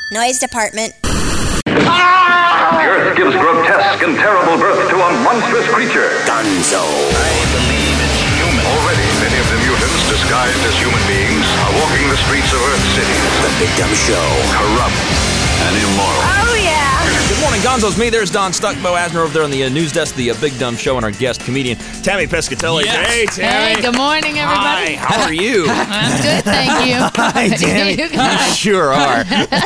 Noise department. The earth gives grotesque and terrible birth to a monstrous creature. Gonzo. I believe it's human. Already, many of the mutants, disguised as human beings, are walking the streets of Earth City. The Big Dumb Show. Corrupt and immoral. Oh, yeah. Good morning, Gonzo's me. There's Don Stuck, Bo Asner over there on the news desk, the Big Dumb Show, and our guest comedian, Tammy Pescatelli. Yes. Hey, Tammy. Hey, good morning, everybody. Hi, how are you? I'm good, thank you. Hi, Tammy. You You guys. sure are.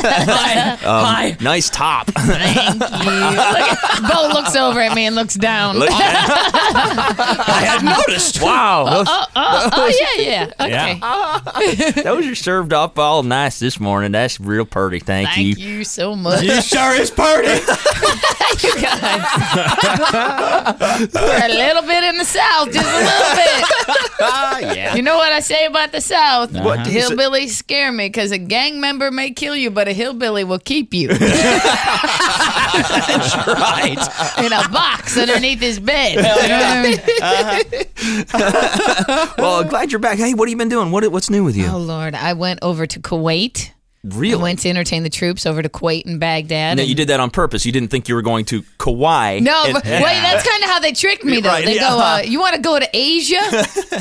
Hi. Nice top. Thank you. Bo looks over at me and looks down. Look- I had noticed. wow. Yeah. Okay. Those are served up all nice this morning. That's real pretty. Thank you. Thank you so much. You sure is pretty. You guys. We're a little bit in the South, just a little bit. Yeah. You know what I say about the South? What do you say? Hillbillies scare me because a gang member may kill you, but a hillbilly will keep you in That's right. a box underneath his bed. You know what I mean? Well, glad you're back. Hey, what have you been doing? What's new with you? Oh, Lord. I went over to Kuwait. Really? I went to entertain the troops over to Kuwait and Baghdad. No, and- you did that on purpose. You didn't think you were going to Kauai. No, and- but, wait, that's kind of how they tricked me, though. Right, They yeah. go, you want to go to Asia? And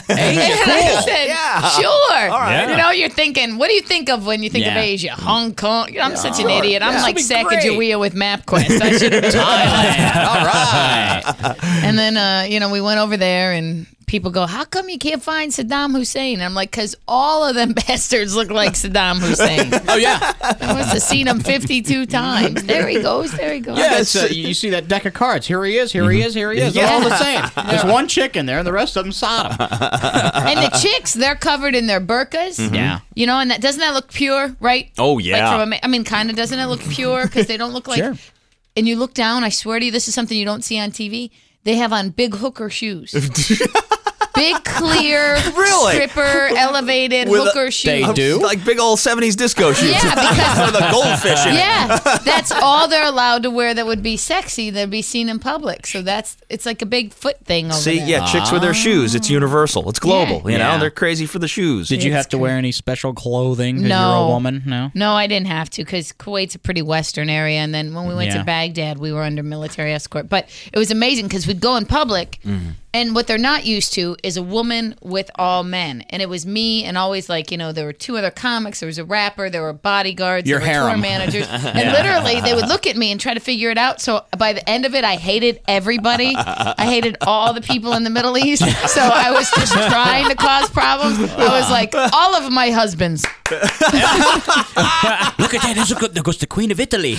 I said, Yeah. sure. All right. You know, you're thinking, what do you think of when you think of Yeah. Asia? Hong Kong? You know, I'm such an idiot. I'm like That'd be great. Sacagawea with MapQuest. I should have Thailand. All right. And then, we went over there and people go, how come you can't find Saddam Hussein? And I'm like, because all of them bastards look like Saddam Hussein. Oh, yeah. I must have seen him 52 times. There he goes. Yeah, it's, you see that deck of cards. Here he is, here he is, here he is. Yeah. All the same. There's one chick in there, and the rest of them Sodom. And the chicks, they're covered in their burqas. Yeah. You know, and doesn't that look pure, right? Oh, yeah. Like kind of, doesn't it look pure? Because they don't look like... Sure. And you look down, I swear to you, this is something you don't see on TV. They have on big hooker shoes. Big, clear, Really? stripper, elevated With a- hooker shoes. They do? Like big old 70s disco shoes. Yeah, because... With a goldfish in it. Yeah, that's all they're allowed to wear that would be sexy, that'd be seen in public. So it's like a big foot thing over See, there. yeah, chicks with their shoes. It's universal. It's global. You know, Yeah. they're crazy for the shoes. Did you It's have to wear any special clothing because No. you're a woman? No? No, I didn't have to because Kuwait's a pretty Western area. And then when we went Yeah. to Baghdad, we were under military escort. But it was amazing because we'd go in public, and what they're not used to is a woman with all men. And it was me, and always there were two other comics, there was a rapper, there were bodyguards, Your there were tour harem. managers. And literally, they would look at me and try to figure it out. So by the end of it, I hated everybody. I hated all the people in the Middle East. So I was just trying to cause problems. I was like, all of my husbands. Look at that. There goes the Queen of Italy.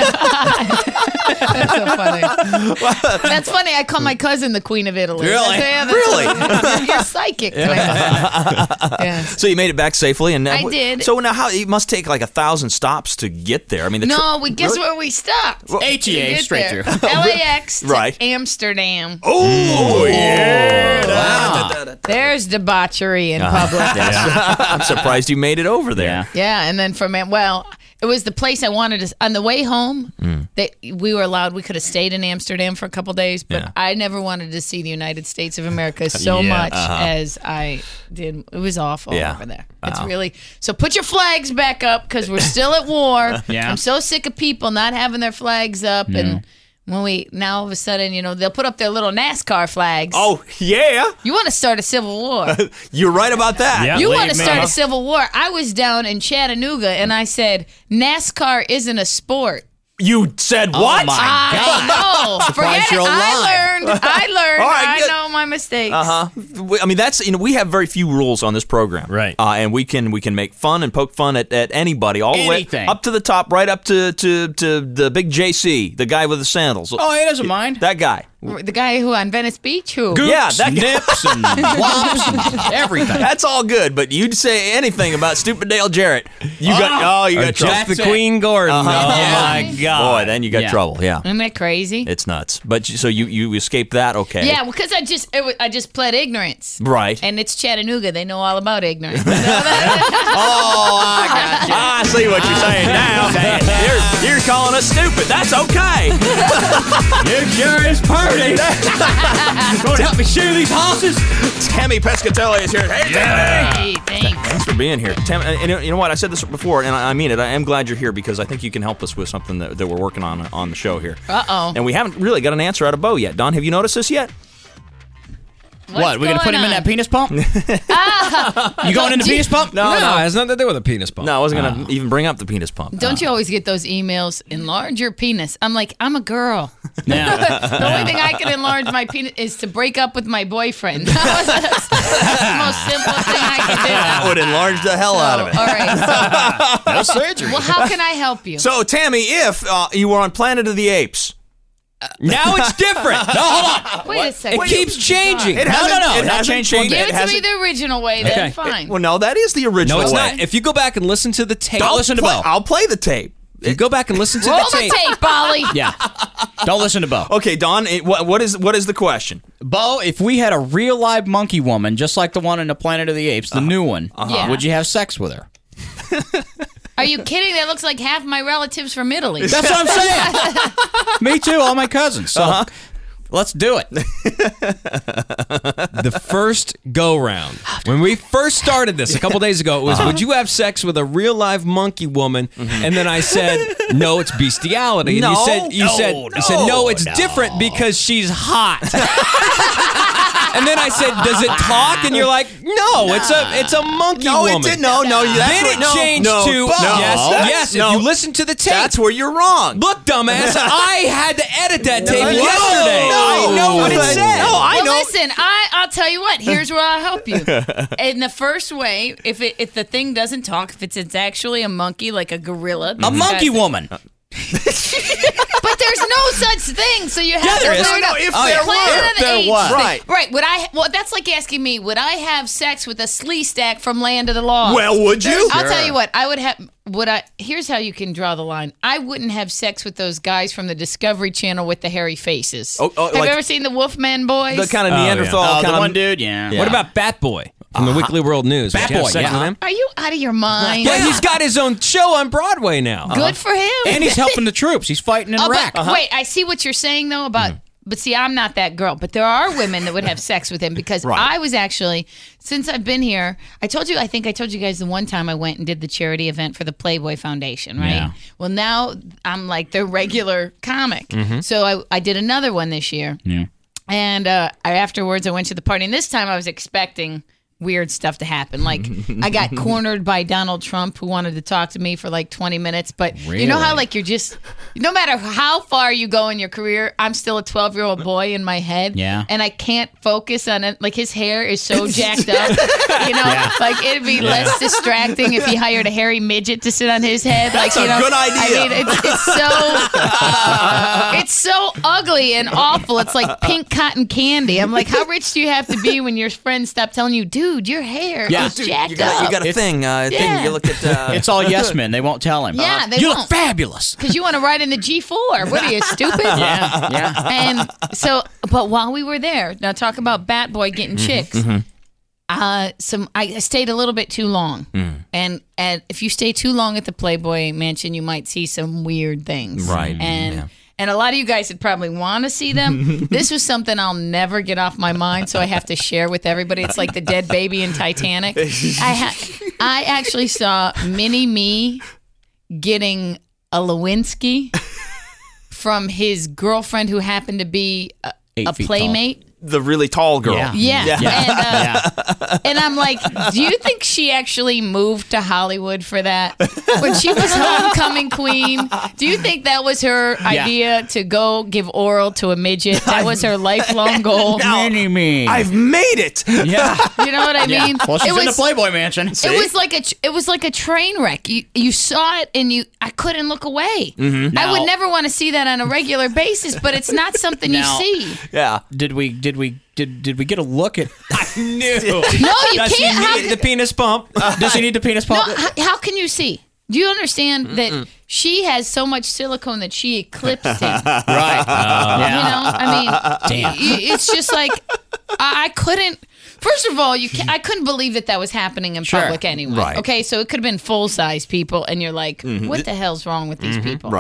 That's so funny. That's funny. I call my cousin the Queen of Italy. Really? Really? You're psychic. Yeah. So you made it back safely, and I did. So now, it must take like 1,000 stops to get there. I mean, No, we guess where we stopped. ATA, Get straight there. through. LAX to Right. Amsterdam. Oh yeah! Wow. There's debauchery in public. I'm surprised you made it over there. Yeah. Yeah, and then it was the place I wanted to. On the way home, we were allowed. We could have stayed in Amsterdam for a couple days, but Yeah. I never wanted to see the United States of America so Yeah, much as I did. It was awful Yeah. over there. It's really so. Put your flags back up because we're still at war. Yeah. I'm so sick of people not having their flags up and. When now all of a sudden, they'll put up their little NASCAR flags. Oh yeah, You want to start a civil war. you're right about that. Yeah. You Leave want to me start a alone. civil war. I was down in Chattanooga and I said, NASCAR isn't a sport. You said what? my I know. Forget it. you're I alive. learned. All right, I good. know my mistakes. I mean, that's we have very few rules on this program, Right. And we can make fun and poke fun at anybody, all the Anything. way up to the top, right up to the big JC, the guy with the sandals. Oh, he doesn't mind. That guy. The guy who on Venice Beach, who? Yeah, that guy. Nips and flops and everything. That's all good, but you'd say anything about Stupid Dale Jarrett, you got trouble. just the Queen Gordon. Uh-huh. Oh Yeah. my God. Boy, then you got Yeah. trouble. Yeah, Isn't that crazy? it's nuts. But so you escaped that, okay? Yeah, because I just pled ignorance. Right. And it's Chattanooga. They know all about ignorance. Oh, I got you. I see what you're saying now. You're calling us stupid. That's okay. You sure is party. Going to help me shoe these horses? Tammy Pescatelli is here. Hey, Tammy. Hey, Thanks for being here. Tam, and you know what? I said this before, and I mean it. I am glad you're here because I think you can help us with something that we're working on the show here. Uh-oh. And we haven't really got an answer out of Bo yet. Don, have you noticed this yet? What? We're going to put him in that penis pump? You going in the penis pump? No, it has nothing to do with a penis pump. No, I wasn't going to even bring up the penis pump. Don't you always get those emails, enlarge your penis? I'm like, I'm a girl. Yeah. The only thing I can enlarge my penis is to break up with my boyfriend. That's the most simple thing I can do. That would enlarge the hell out of it. All right. No surgery. Well, how can I help you? So, Tammy, if you were on Planet of the Apes, Now it's different. No, hold on. Wait a second. It keeps changing. it No, hasn't, no, it not hasn't changed one changed. bit. Give it to me hasn't- the original way, then Okay. fine. Well, no, that is the original No, it's way. not. If you go back and listen to the tape, Don't listen to Bo. I'll play the tape. If you go back and listen to Roll the tape. Ollie. Yeah. Don't listen to Bo. Okay, Don, what is the question? Bo, if we had a real live monkey woman, just like the one in the Planet of the Apes, the new one, Yeah. would you have sex with her? Are you kidding? That looks like half my relatives from Italy. That's what I'm saying. Me too, all my cousins. So let's do it. The first go-round, when we first started this a couple days ago, it was, would you have sex with a real live monkey woman? And then I said, no, it's bestiality. And you said, no, it's different because she's hot. And then I said, does it talk? And you're like, no, it's a monkey woman. It did. No. Then it changed to yes. No. If you listen to the tape, That's where you're wrong. look, dumbass, I had to edit that tape yesterday. No. I know what it said. No, I Well, know. listen, I'll tell you what. Here's where I'll help you. In the first way, if the thing doesn't talk, if it's actually a monkey, like a gorilla. A monkey woman. But there's no such thing. So you have to there is. learn No, a if Planet there of were. the If there Apes was. thing. Right. Right. Well, that's like asking me, would I have sex with a slee stack from Land of the Lost? Well, would you? I'll tell you what. I would have. Here's how you can draw the line. I wouldn't have sex with those guys from the Discovery Channel with the hairy faces. Oh, have like you ever seen the Wolfman Boys? The kind of Neanderthal Oh, kind the of one dude? Yeah. What about Bat Boy from the Weekly World News? Bat Would you have Boy, sex yeah. with him? Are you out of your mind? Yeah, he's got his own show on Broadway now. Good for him. And he's helping the troops. He's fighting in Iraq. But wait, I see what you're saying though about. But see, I'm not that girl. But there are women that would have sex with him because I was actually, since I've been here, I think I told you guys the one time I went and did the charity event for the Playboy Foundation, right? Yeah. Well, now I'm like the regular comic. So I did another one this year. Yeah. And afterwards, I went to the party. And this time I was expecting weird stuff to happen. Like I got cornered by Donald Trump, who wanted to talk to me for like 20 minutes. But you know how like you're just, no matter how far you go in your career, I'm still a 12-year-old boy in my head. Yeah. And I can't focus on it. Like his hair is so jacked up. You know, like it'd be less distracting if he hired a hairy midget to sit on his head. Like, That's a good idea. I mean, it's so ugly and awful. It's like pink cotton candy. I'm like, how rich do you have to be when your friends stop telling you, dude, your hair Yeah. is Dude, jacked You got up. a thing. Yeah. You look at. It's all yes men. They won't tell him. Yeah, they you won't. look fabulous. Because you want to ride in the G4. What are you, stupid? Yeah. And so, but while we were there, now talk about Bat Boy getting chicks. I stayed a little bit too long, and if you stay too long at the Playboy Mansion, you might see some weird things. Right. And a lot of you guys would probably want to see them. This was something I'll never get off my mind, so I have to share with everybody. It's like the dead baby in Titanic. I actually saw Mini Me getting a Lewinsky from his girlfriend who happened to be a 8 feet playmate. The really tall girl. Yeah. And I'm like, do you think she actually moved to Hollywood for that? When she was homecoming queen, do you think that was her idea to go give oral to a midget? That was her lifelong goal? Mini me. I've made it. Yeah. You know what I mean? Well, she's It in the was- Playboy Mansion. It was like a train wreck. You saw it and I couldn't look away. I Now- would never want to see that on a regular basis, but it's not something Now- you see. Yeah. Did we get a look at? I knew. No, you Does can't. he How need the penis pump? Does he need the penis No, pump? how can you see? Do you understand that she has so much silicone that she eclipsed him? Right. You know, I mean, Damn. it's just like I couldn't. First of all, I couldn't believe that was happening in Sure. public anyway. Right. Okay, so it could have been full size people, and you're like, what the hell's wrong with these people? Right.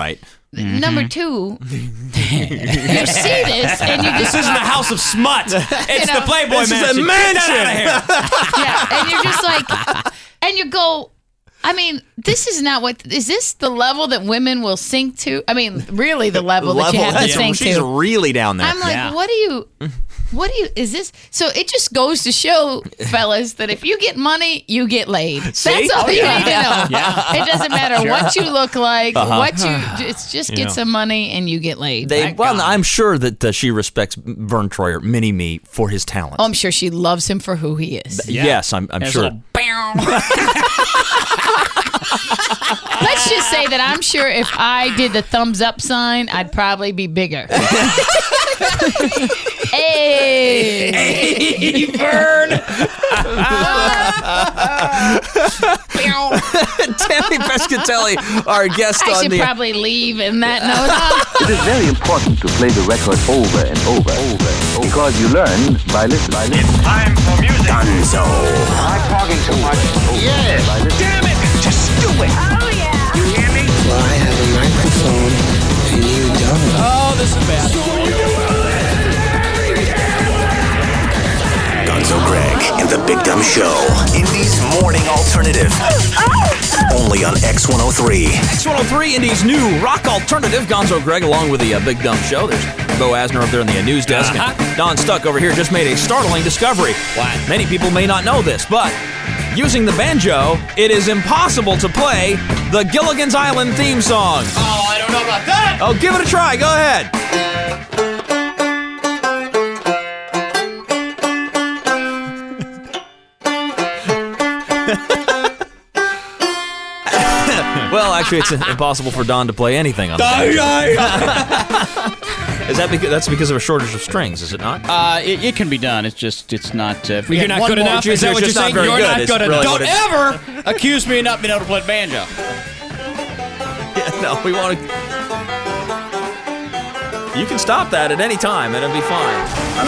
Number two, you see this and you just This isn't a house of smut. It's the Playboy This is Mansion. a Get that out of here. yeah, and you're just like, and you go, I mean, this is not what, is this the level that women will sink to? I mean, really the level that you have to sink She's to. really down there. I'm like, what do you, is this? So it just goes to show, fellas, that if you get money, you get laid. See? That's all you need to know. Yeah. It doesn't matter what you look like, it's just get some money and you get laid. I'm sure that she respects Vern Troyer, Mini-Me, for his talent. Oh, I'm sure she loves him for who he is. Yes, I'm sure. Let's just say that I'm sure if I did the thumbs up sign, I'd probably be bigger. Hey, Vern! Tammy Pescatelli, our guest I on should the... probably leave in that note. It is very important to play the record over and over, because you learn by listening. It's time for music. Gonzo. I'm talking too much. Yes. Damn it! Just do it. Oh, yeah. You hear me? Well, I have a microphone and you don't. Oh, this is bad. Gonzo Greg and the Big Dumb Show. Indy's morning alternative. Only on X103. X103, Indy's new rock alternative. Gonzo Greg along with the Big Dumb Show. There's Bo Asner up there in the news desk. And Don Stuck over here just made a startling discovery. What? Many people may not know this, but using the banjo, it is impossible to play the Gilligan's Island theme song. Oh, I don't know about that. Oh, give it a try. Go ahead. Well, actually, it's impossible for Don to play anything on the banjo. Is that that's because of a shortage of strings? Is it not? It can be done. It's not. If we You're had not one good more- enough? Is that what you're just not saying? very You're good. not It's good really enough. what Don't it is. ever accuse me of not being able to play banjo. No, we want to. You can stop that at any time, and it'll be fine.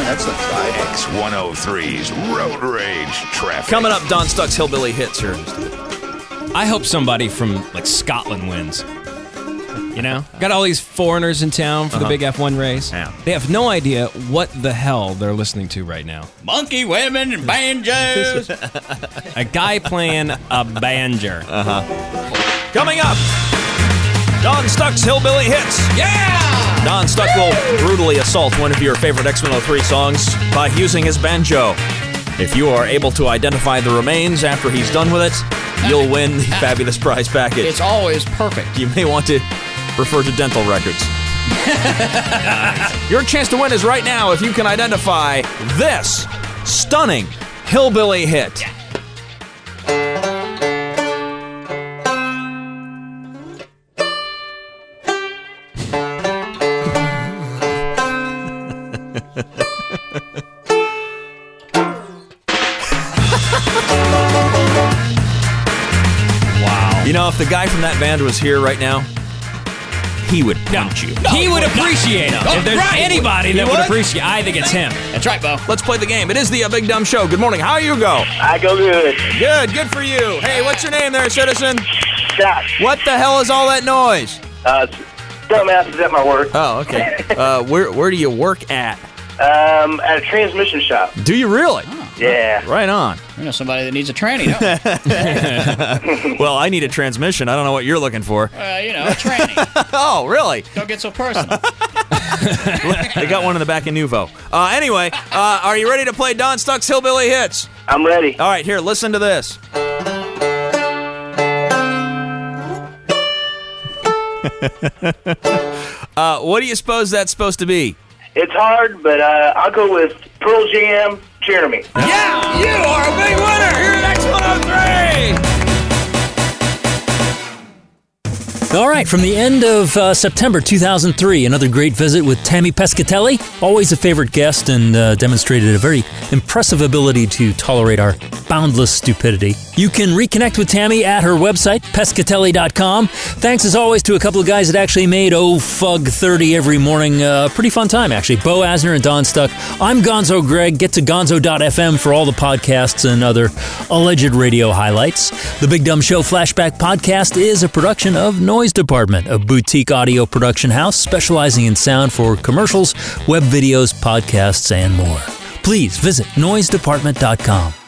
X103's Road Rage Traffic. Coming up, Don Stuck's Hillbilly Hits here. I hope somebody from like Scotland wins. You know, got all these foreigners in town for the big F1 race. Yeah. They have no idea what the hell they're listening to right now. Monkey women and banjos. A guy playing a banjo. Coming up, Don Stuck's Hillbilly Hits. Yeah. Don Stuck will brutally assault one of your favorite X103 songs by using his banjo. If you are able to identify the remains after he's done with it, you'll win the fabulous prize package. It's always perfect. You may want to refer to dental records. Your chance to win is right now if you can identify this stunning hillbilly hit. Wow. You know, if the guy from that band was here right now, he would punch you. He would appreciate it. If there's anybody that would appreciate, I think it's him. That's right, Bo. Let's play the game. It is the Big Dumb Show. Good morning. How you go? I go good. Good for you. Hey, what's your name there, citizen? Scott. What the hell is all that noise? Dumbasses at my work. Oh, okay. Where do you work at? At a transmission shop. Do you really? Yeah. Right on. You know somebody that needs a tranny, don't we? Well, I need a transmission. I don't know what you're looking for. A tranny. Oh, really? Don't get so personal. They got one in the back of Nuvo. Anyway, are you ready to play Don Stuck's Hillbilly Hits? I'm ready. All right, here, listen to this. What do you suppose that's supposed to be? It's hard, but I'll go with Pearl Jam, Jeremy. Yeah, you are a big winner here at X103. All right, from the end of September 2003, another great visit with Tammy Pescatelli, always a favorite guest and demonstrated a very impressive ability to tolerate our boundless stupidity. You can reconnect with Tammy at her website, Pescatelli.com. Thanks as always to a couple of guys that actually made Fug 30 every morning. Pretty fun time, actually. Bo Asner and Don Stuck. I'm Gonzo Greg. Get to gonzo.fm for all the podcasts and other alleged radio highlights. The Big Dumb Show Flashback Podcast is a production of Noise Department, a boutique audio production house specializing in sound for commercials, web videos, podcasts, and more. Please visit noisedepartment.com.